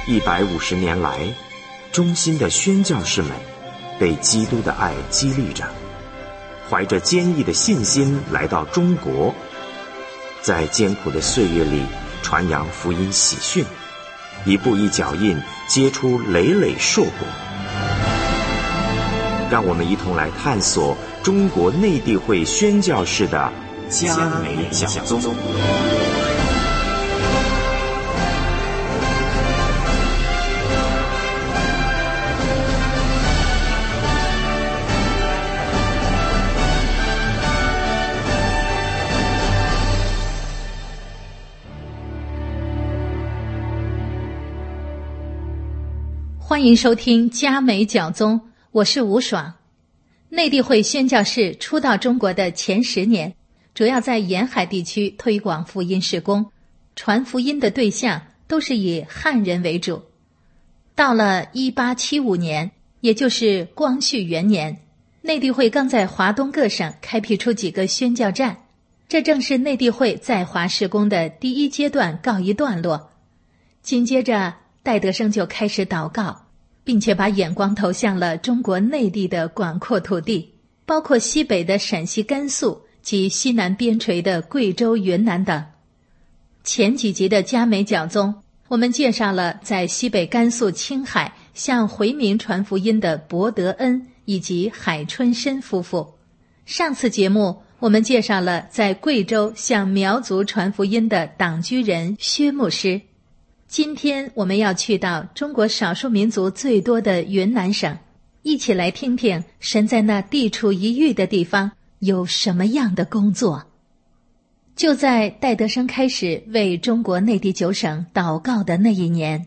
150年来，忠心的宣教士们被基督的爱激励着，怀着坚毅的信心来到中国，在艰苦的岁月里传扬福音喜讯，一步一脚印结出累累硕果。让我们一同来探索中国内地会宣教士的嘉美讲宗。 欢迎收听嘉美讲宗，我是吴爽。内地会宣教士初到中国的前10年，主要在沿海地区推广福音事工，传福音的对象都是以汉人为主。到了1875年，也就是光绪元年，内地会刚在华东各省开辟出几个宣教站，这正是内地会在华事工的第一阶段告一段落。紧接着戴德生就开始祷告，并且把眼光投向了中国内地的广阔土地，包括西北的陕西甘肃及西南边陲的贵州云南等。前几集的嘉美讲宗，我们介绍了在西北甘肃青海向回民传福音的博德恩以及海春申夫妇。上次节目我们介绍了在贵州向苗族传福音的党居人薛牧师。今天我们要去到中国少数民族最多的云南省，一起来听听神在那地处一隅的地方有什么样的工作。就在戴德生开始为中国内地9省祷告的那一年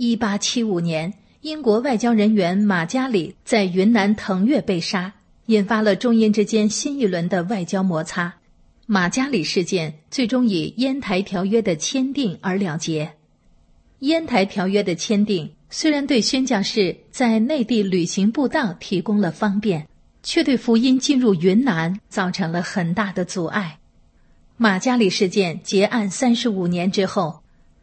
，1875年，英国外交人员马加里在云南腾越被杀，引发了中英之间新一轮的外交摩擦。马加里事件最终以烟台条约的签订而了结。烟台条约的签订虽然对宣教士在内地旅行布道提供了方便，却对福音进入云南造成了很大的阻碍。马加里事件结案35年之后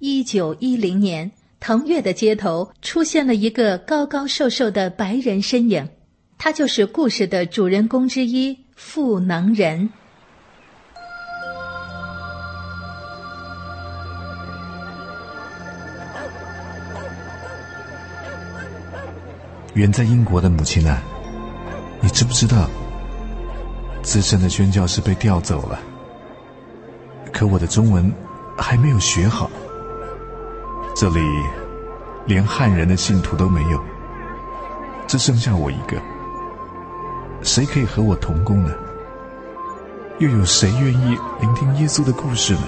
，1910年，腾越的街头出现了一个高高瘦瘦的白人身影，他就是故事的主人公之一傅能仁。 远在英国的母亲啊，你知不知道资深的宣教士被调走了，可我的中文还没有学好，这里连汉人的信徒都没有，只剩下我一个，谁可以和我同工呢？又有谁愿意聆听耶稣的故事呢？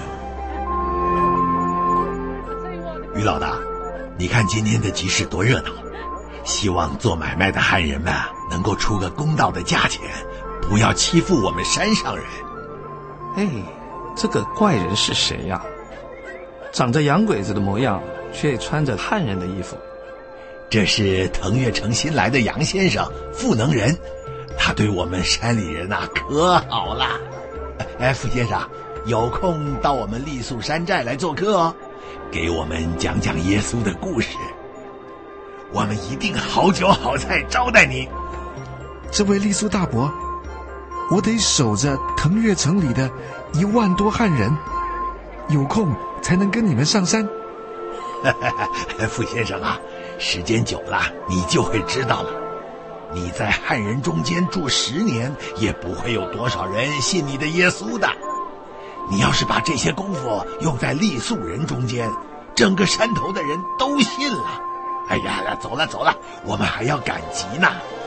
于老大，你看今天的集市多热闹，希望做买卖的汉人们能够出个公道的价钱，不要欺负我们山上人。 哎，这个怪人是谁呀？长着洋鬼子的模样，却穿着汉人的衣服。 这是腾越城新来的杨先生傅能仁，他对我们山里人可好了。傅先生，有空到我们傈僳山寨来做客哦，给我们讲讲耶稣的故事，我们一定好酒好菜招待你。 这位傈僳大伯，我得守着腾越城里的1万多汉人，有空才能跟你们上山。 傅先生时间久了你就会知道了，你在汉人中间住10年，也不会有多少人信你的耶稣的。你要是把这些功夫用在傈僳人中间，整个山头的人都信了。哎呀，走了，我们还要赶集呢。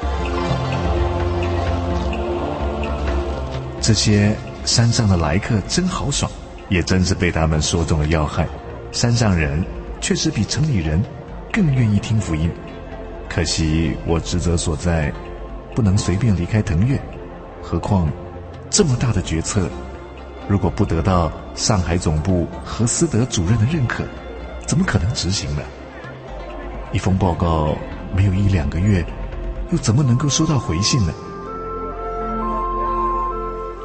这些山上的来客真豪爽，也真是被他们说中了要害。山上人确实比城里人更愿意听福音，可惜我职责所在，不能随便离开腾越。何况这么大的决策，如果不得到上海总部何思德主任的认可，怎么可能执行呢？一封报告没有1-2个月，又怎么能够收到回信呢？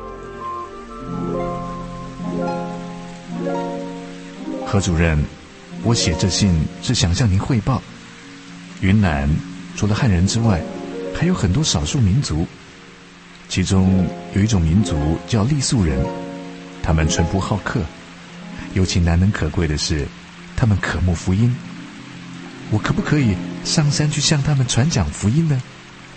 何主任， 我写这信是想向您汇报，云南除了汉人之外，还有很多少数民族，其中有一种民族叫傈僳人，他们淳朴好客，尤其难能可贵的是，他们渴慕福音。我可不可以上山去向他们传讲福音呢？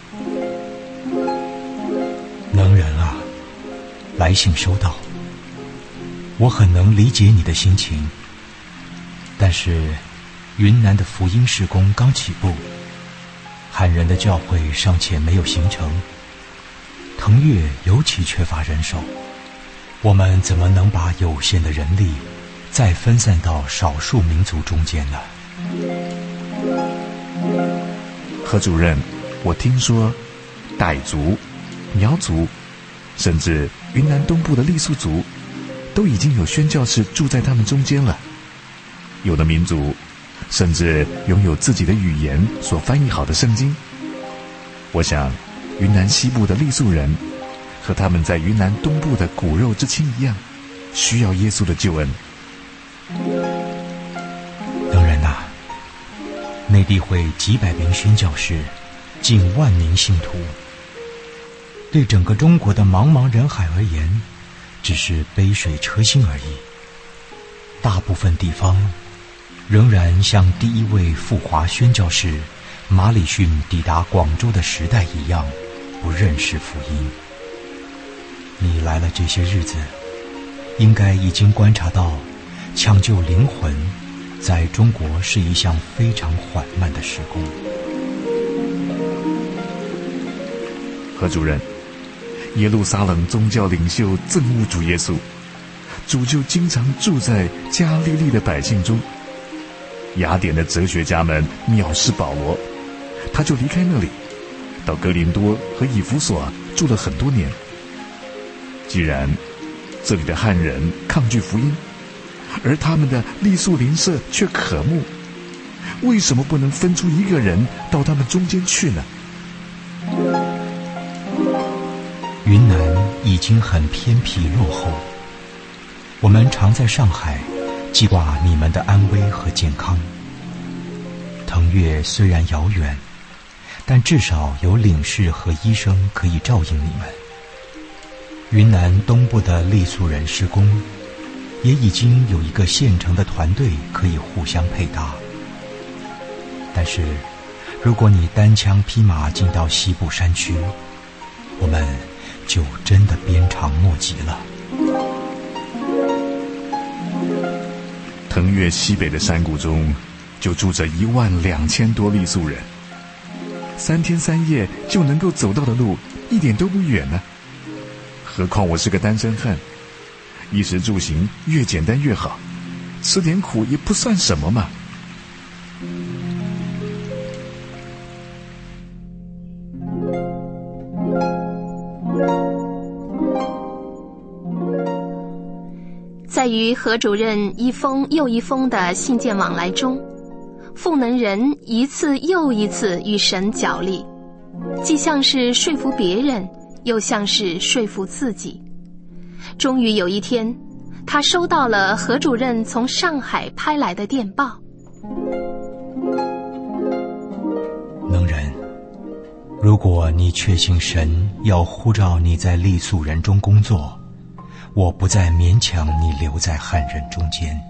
能人啊，来信收到，我很能理解你的心情，但是云南的福音事工刚起步，汉人的教会尚且没有形成，腾越尤其缺乏人手，我们怎么能把有限的人力再分散到少数民族中间呢？ 何主任，我听说傣族、苗族，甚至云南东部的傈僳族，都已经有宣教士住在他们中间了。有的民族甚至拥有自己的语言所翻译好的圣经。我想云南西部的傈僳人和他们在云南东部的骨肉之亲一样，需要耶稣的救恩。 能人啊，内地会几百名宣教士，近万名信徒，对整个中国的茫茫人海而言，只是杯水车薪而已。大部分地方仍然像第一位赴华宣教士马礼逊抵达广州的时代一样，不认识福音。你来了这些日子，应该已经观察到，抢救灵魂在中国是一项非常缓慢的事工。 何主任，耶路撒冷宗教领袖憎恶主耶稣，主就经常住在加利利的百姓中。雅典的哲学家们藐视保罗，他就离开那里，到哥林多和以弗所住了很多年。既然这里的汉人抗拒福音，而他们的傈僳邻舍却渴慕，为什么不能分出一个人到他们中间去呢？ 云南已经很偏僻落后，我们常在上海记挂你们的安危和健康。腾越虽然遥远，但至少有领事和医生可以照应你们。云南东部的傈僳人施工也已经有一个现成的团队可以互相配搭。但是如果你单枪匹马进到西部山区，我们就真的鞭长莫及了。 腾越西北的山谷中就住着12000多傈僳人，3天3夜就能够走到的路一点都不远呢。何况我是个单身汉，衣食住行越简单越好，吃点苦也不算什么嘛。 在与何主任一封又一封的信件往来中，赋能人一次又一次与神角力，既像是说服别人，又像是说服自己。终于有一天，他收到了何主任从上海拍来的电报。 能人，如果你确信神要呼召你在傈僳人中工作，我不再勉强你留在汉人中间。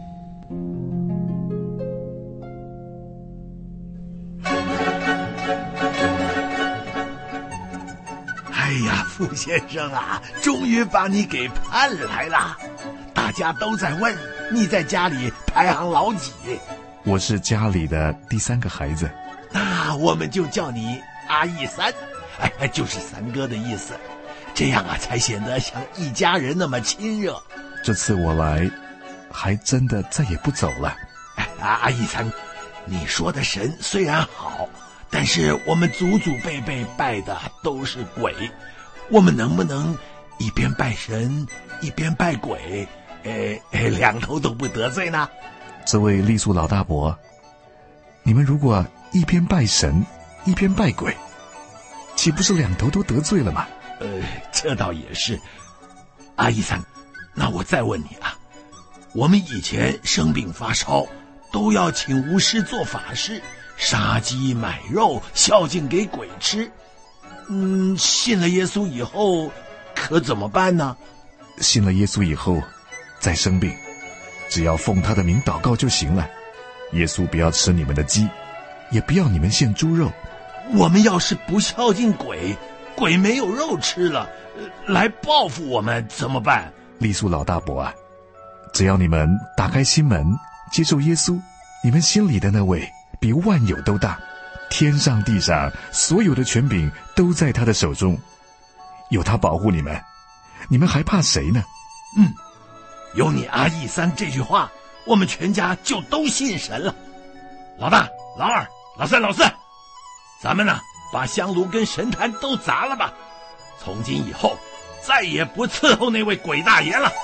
哎呀，傅先生啊，终于把你给盼来了。大家都在问你在家里排行老几。 我是家里的第3个孩子。 那我们就叫你阿义三，就是三哥的意思。这样啊，才显得像一家人那么亲热。 这次我来，还真的再也不走了。 阿义三，你说的神虽然好，但是我们祖祖辈辈拜的都是鬼，我们能不能一边拜神一边拜鬼，两头都不得罪呢？ 这位傈僳老大伯，你们如果一边拜神一边拜鬼，岂不是两头都得罪了吗？ 这倒也是。阿义三，那我再问你啊，我们以前生病发烧， 都要请巫师做法事，杀鸡买肉，孝敬给鬼吃。信了耶稣以后可怎么办呢？ 信了耶稣以后再生病，只要奉他的名祷告就行了。耶稣不要吃你们的鸡，也不要你们献猪肉。 我们要是不孝敬鬼，鬼没有肉吃了，来报复我们怎么办？ 利素老大伯啊，只要你们打开心门接受耶稣，你们心里的那位比万有都大，天上地上所有的权柄都在他的手中，有他保护你们，你们还怕谁呢？ 有你阿义三这句话，我们全家就都信神了。老大、老二、老三、老四，咱们呢把香炉跟神坛都砸了吧，从今以后再也不伺候那位鬼大爷了。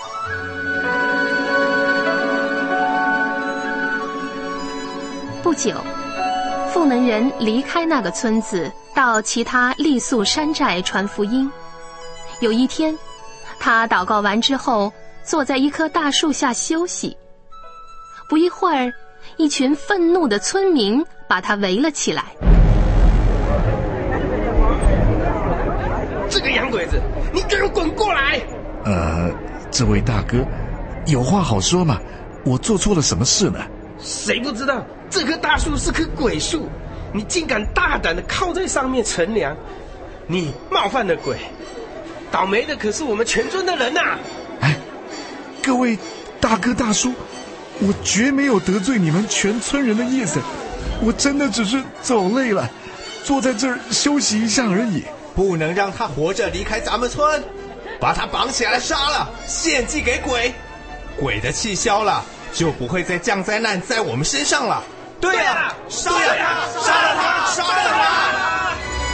不久，赋能人离开那个村子，到其他傈僳山寨传福音。有一天，他祷告完之后，坐在一棵大树下休息。不一会儿，一群愤怒的村民把他围了起来。 这个洋鬼子，你给我滚过来！ 这位大哥，有话好说嘛，我做错了什么事呢？ 谁不知道这棵大树是棵鬼树，你竟敢大胆地靠在上面乘凉，你冒犯了鬼，倒霉的可是我们全村的人呐！ 各位大哥大叔，我绝没有得罪你们全村人的意思，我真的只是走累了，坐在这儿休息一下而已。 不能让他活着离开咱们村，把他绑起来杀了，献祭给鬼。鬼的气消了，就不会再降灾难在我们身上了。 对啊，杀了他，杀了他，杀了他！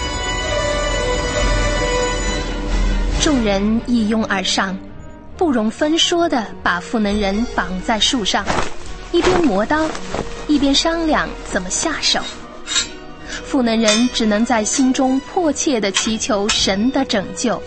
众人一拥而上，不容分说地把赋能人绑在树上，一边磨刀，一边商量怎么下手。赋能人只能在心中迫切地祈求神的拯救。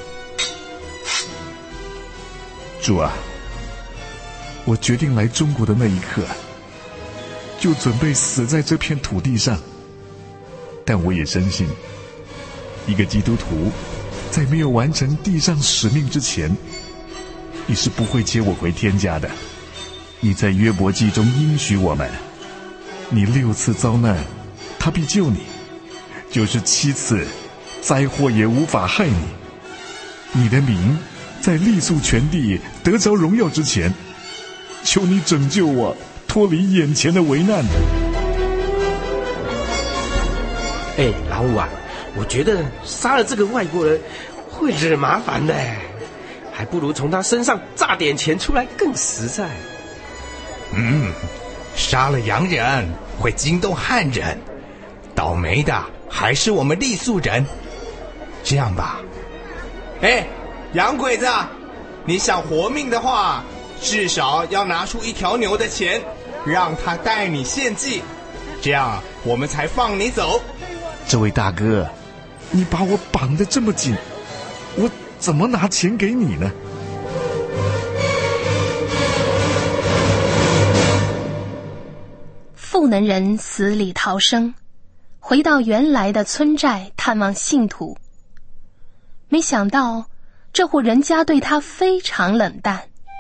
主啊，我决定来中国的那一刻，就准备死在这片土地上。但我也深信，一个基督徒在没有完成地上使命之前，你是不会接我回天家的。你在约伯记中应许我们，你6次遭难，他必救你；就是7次，灾祸也无法害你。你的名在傈僳全地得着荣耀之前，求你拯救我，脱离眼前的危难。 老五啊，我觉得杀了这个外国人会惹麻烦的，还不如从他身上榨点钱出来更实在。 杀了洋人会惊动汉人，倒霉的还是我们傈僳人。这样吧，洋鬼子，你想活命的话，至少要拿出1条牛的钱，让他带你献祭，这样我们才放你走。 这位大哥，你把我绑得这么紧，我怎么拿钱给你呢？ 赋能人死里逃生，回到原来的村寨探望信徒。没想到这户人家对他非常冷淡。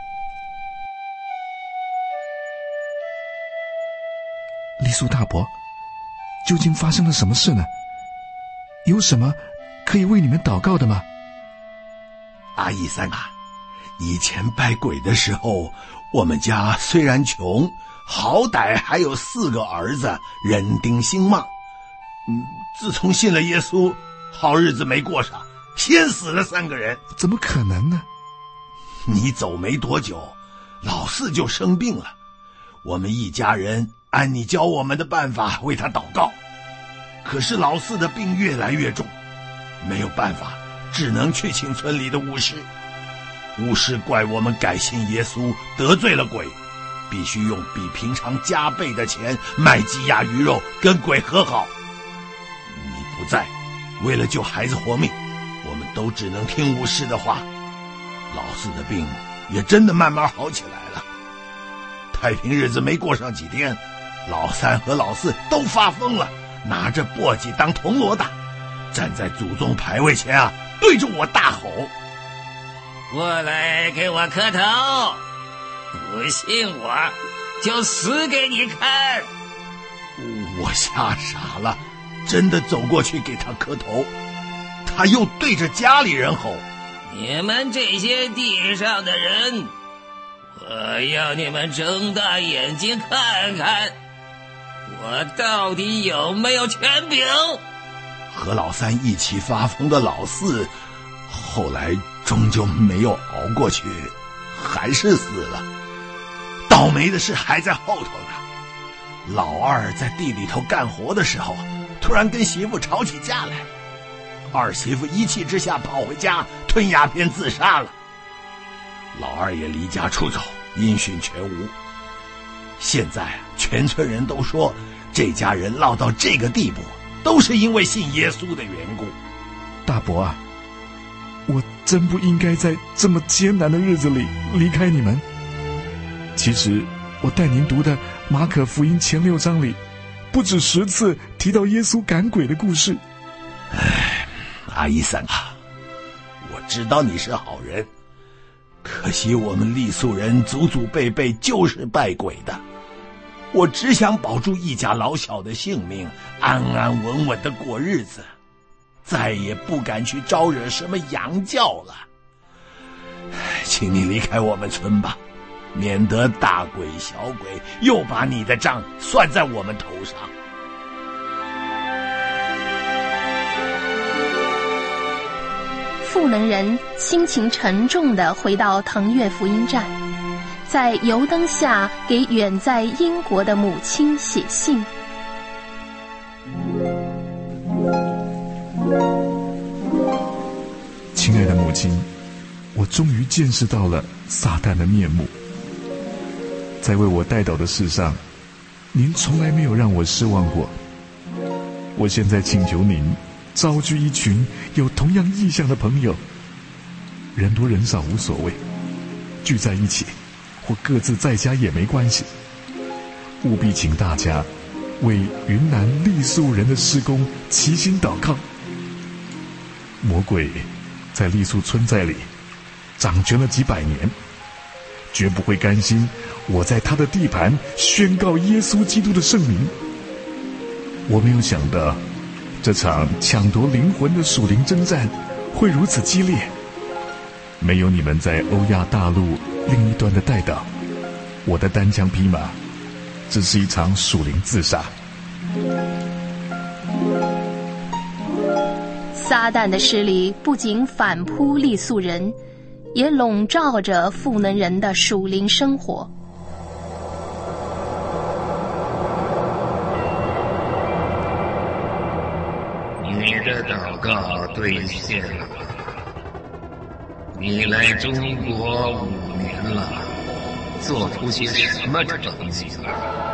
傈僳大伯，究竟发生了什么事呢？有什么可以为你们祷告的吗？ 阿义三啊，以前拜鬼的时候，我们家虽然穷，好歹还有4个儿子，人丁兴旺。自从信了耶稣，好日子没过上，先死了3个人。 怎么可能呢？ 你走没多久，老四就生病了，我们一家人按你教我们的办法为他祷告，可是老四的病越来越重，没有办法，只能去请村里的巫师。巫师怪我们改信耶稣得罪了鬼，必须用比平常加倍的钱买鸡鸭鱼肉跟鬼和好。你不在，为了救孩子活命，我们都只能听巫师的话。老四的病也真的慢慢好起来了。太平日子没过上几天， 老三和老四都发疯了，拿着簸箕当铜锣打，站在祖宗牌位前啊，对着我大吼： 过来给我磕头，不信我就死给你看。 我吓傻了，真的走过去给他磕头。他又对着家里人吼： 你们这些地上的人，我要你们睁大眼睛看看，我到底有没有权柄。 和老三一起发疯的老四，后来终究没有熬过去，还是死了。倒霉的事还在后头呢。老二在地里头干活的时候，突然跟媳妇吵起架来，二媳妇一气之下跑回家吞鸦片自杀了。老二也离家出走，音讯全无。现在全村人都说，这家人落到这个地步，都是因为信耶稣的缘故。 大伯啊，我真不应该在这么艰难的日子里离开你们。其实我带您读的马可福音前6章里，不止10次提到耶稣赶鬼的故事。 阿姨三啊，我知道你是好人，可惜我们傈僳人祖祖辈辈就是拜鬼的。我只想保住一家老小的性命，安安稳稳的过日子，再也不敢去招惹什么洋教了。请你离开我们村吧，免得大鬼小鬼又把你的账算在我们头上。 赋能人心情沉重地回到腾越福音站，在油灯下给远在英国的母亲写信。 亲爱的母亲，我终于见识到了撒旦的面目。在为我代祷的事上，您从来没有让我失望过。我现在请求您召聚一群有同样意向的朋友，人多人少无所谓，聚在一起或各自在家也没关系。务必请大家为云南傈僳人的事工齐心祷告。魔鬼在傈僳村寨里掌权了几百年，绝不会甘心我在他的地盘宣告耶稣基督的圣名。我没有想到这场抢夺灵魂的属灵征战会如此激烈。没有你们在欧亚大陆另一端的代祷，我的单枪匹马只是一场属灵自杀。 撒旦的势力不仅反扑傈僳人，也笼罩着赋能人的属灵生活。 你的祷告兑现了。你来中国5年了，做出些什么成绩了？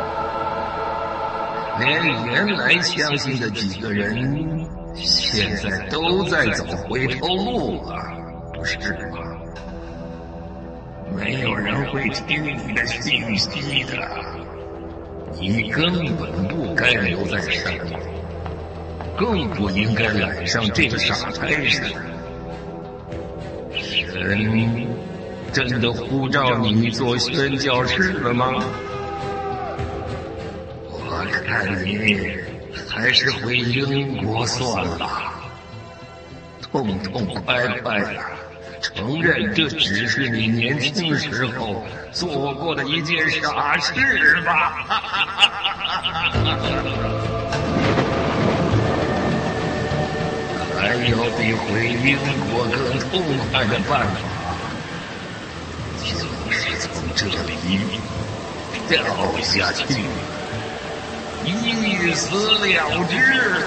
连原来相信的几个人，现在都在走回头路了，不是吗？没有人会听你的信息的，你根本不该留在山里，更不应该揽上这个傻差事。神真的呼召你做宣教士了吗？我看你还是回英国算了，痛痛快快的承认这只是你年轻时候做过的一件傻事吧。还有比回英国更痛快的办法，就是从这里跳下去，一死了之。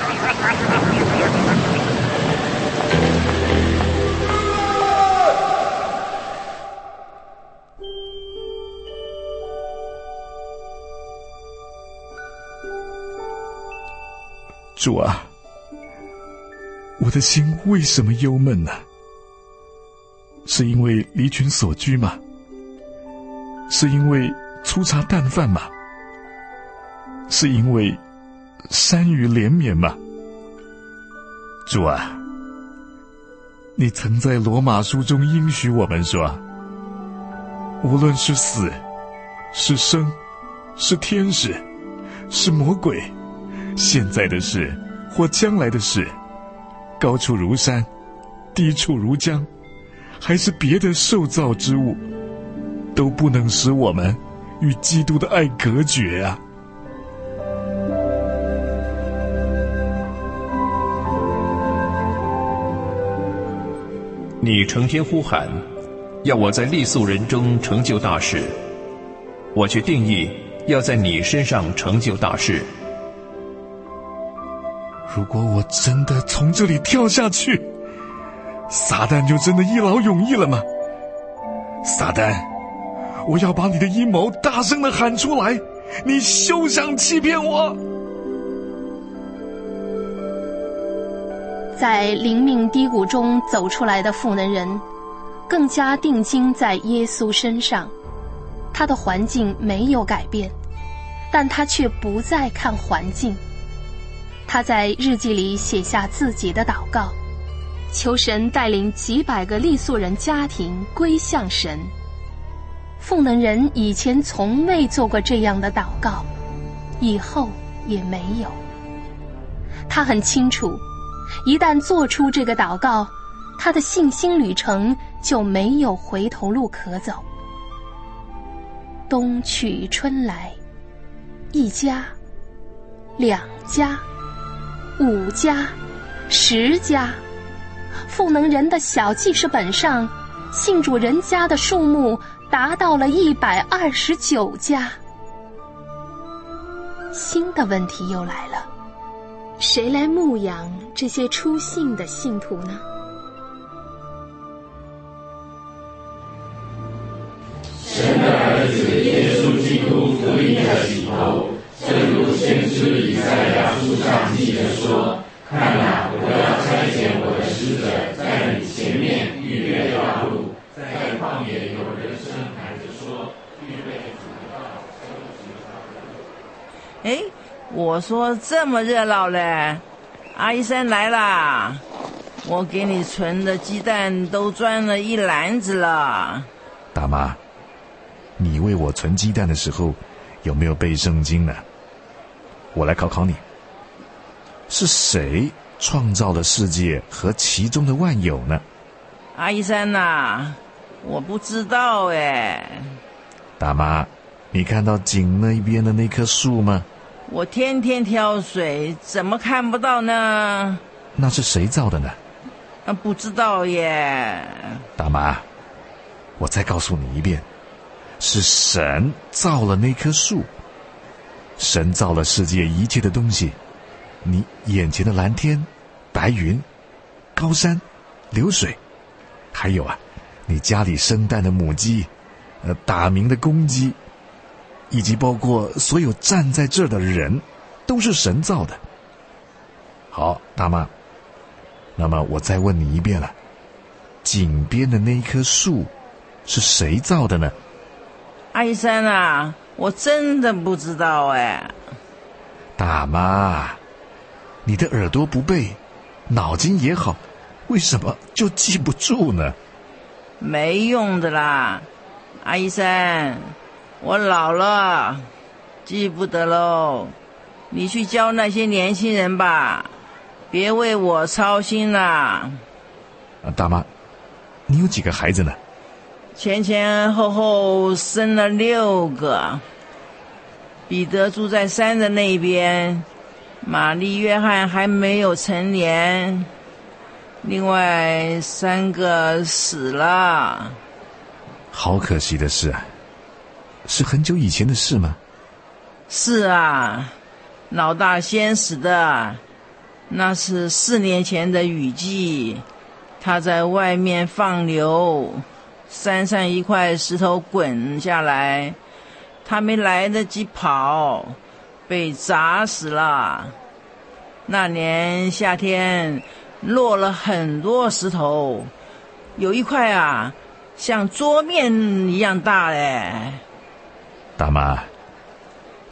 主啊，我的心为什么忧闷呢？是因为离群所居吗？是因为粗茶淡饭吗？ 是因为山雨连绵吗？主啊，你曾在罗马书中应许我们说，无论是死是生是天使是魔鬼，现在的事或将来的事，高处如山低处如江，还是别的受造之物，都不能使我们与基督的爱隔绝啊。 你成天呼喊，要我在利素人中成就大事，我却定义要在你身上成就大事。 如果我真的从这里跳下去，撒旦就真的一劳永逸了吗？撒旦，我要把你的阴谋大声地喊出来，你休想欺骗我！ 在灵命低谷中走出来的妇能人，更加定睛在耶稣身上。他的环境没有改变，但他却不再看环境。他在日记里写下自己的祷告，求神带领几百个利素人家庭归向神。妇能人以前从未做过这样的祷告，以后也没有。他很清楚，一旦做出这个祷告，他的信心旅程就没有回头路可走。冬去春来，一家、两家、5家、10家，妇能人的小记事本上，信主人家的数目达到了129家。新的问题又来了，谁来牧养这些初信的信徒呢？ 神的儿子耶稣基督福音的起头，正如先知以赛亚书上记着说：看哪，我要差遣我的使者在你前面预备道路，在旷野有人声喊着说：预备主的道，修直他的路。 我说这么热闹嘞，阿姨生来啦，我给你存的鸡蛋都装了一篮子了。 大妈，你为我存鸡蛋的时候有没有背圣经呢？我来考考你，是谁创造了世界和其中的万有呢？ 阿姨生啊，我不知道大妈，你看到井那边的那棵树吗？ 我天天挑水，怎么看不到呢？ 那是谁造的呢？ 不知道耶。 大妈，我再告诉你一遍，是神造了那棵树。神造了世界一切的东西，你眼前的蓝天、白云、高山、流水，还有你家里生蛋的母鸡，打鸣的公鸡，以及包括所有站在这儿的人，都是神造的。好，大妈，那么我再问你一遍了，井边的那一棵树是谁造的呢？ 阿姨生啊，我真的不知道大妈，你的耳朵不背，脑筋也好，为什么就记不住呢？ 没用的啦，阿姨生，我老了，记不得喽。你去教那些年轻人吧，别为我操心啦。 大妈，你有几个孩子呢？ 前前后后生了6个。彼得住在山的那边，玛丽、约翰还没有成年，另外3个死了。 好可惜的事啊，是很久以前的事吗？ 是啊，老大先死的，那是4年前的雨季，他在外面放牛，山上一块石头滚下来，他没来得及跑，被砸死了。那年夏天落了很多石头，有一块像桌面一样大大妈，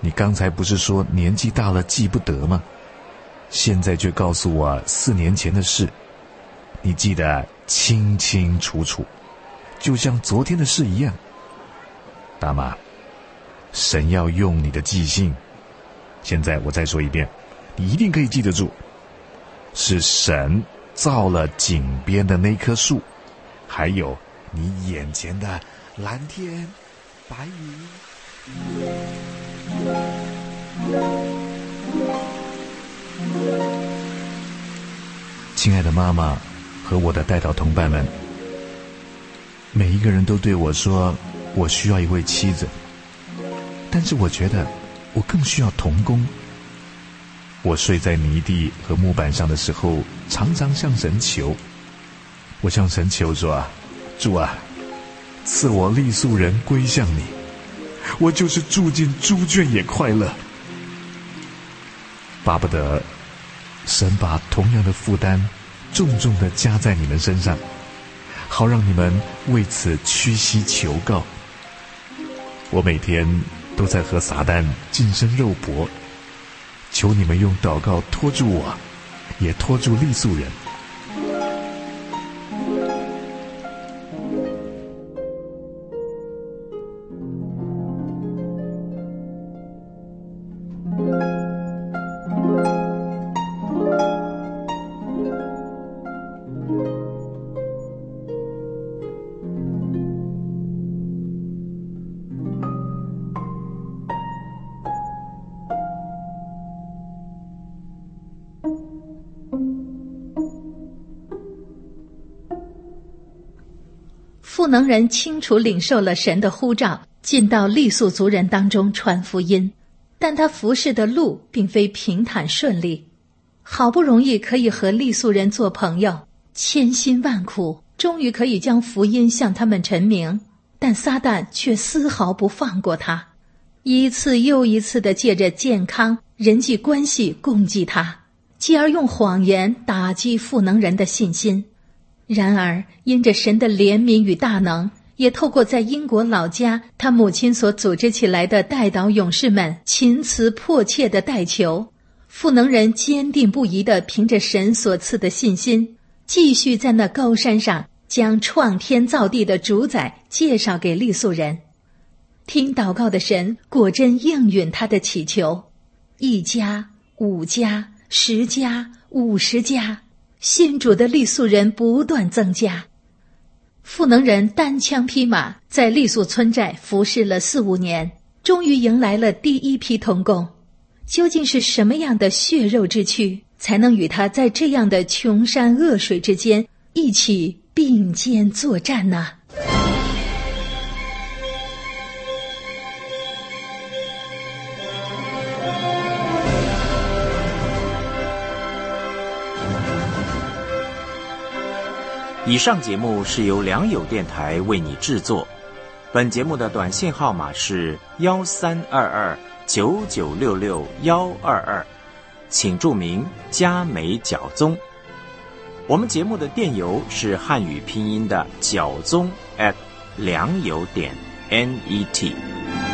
你刚才不是说年纪大了记不得吗？现在却告诉我4年前的事，你记得清清楚楚，就像昨天的事一样。大妈，神要用你的记性。现在我再说一遍，你一定可以记得住，是神造了井边的那棵树，还有你眼前的蓝天白云。亲爱的妈妈和我的代祷同伴们，每一个人都对我说我需要一位妻子，但是我觉得我更需要同工。我睡在泥地和木板上的时候，常常向神求，我向神求说，主啊，赐我利素人归向你，我就是住进猪圈也快乐。巴不得神把同样的负担重重地加在你们身上，好让你们为此屈膝求告。我每天都在和撒旦近身肉搏，求你们用祷告拖住我，也拖住利素人。 赋能人清楚领受了神的呼召，进到傈僳族人当中传福音，但他服侍的路并非平坦顺利。好不容易可以和傈僳人做朋友，千辛万苦，终于可以将福音向他们陈明，但撒旦却丝毫不放过他，一次又一次地借着健康、人际关系攻击他，继而用谎言打击赋能人的信心。然而因着神的怜悯与大能，也透过在英国老家他母亲所组织起来的代祷勇士们勤辞迫切的代求，赋能人坚定不移地凭着神所赐的信心，继续在那高山上将创天造地的主宰介绍给傈僳人。听祷告的神果真应允他的祈求，1家、5家、10家、50家，信主的傈僳人不断增加。赋能人单枪匹马在傈僳村寨服侍了4、5年，终于迎来了第一批同工。究竟是什么样的血肉之躯，才能与他在这样的穷山恶水之间一起并肩作战呢？ 以上节目是由良友电台为你制作，本节目的短信号码是132299662122，请注明嘉美角宗。我们节目的电邮是汉语拼音的角宗@良友.net。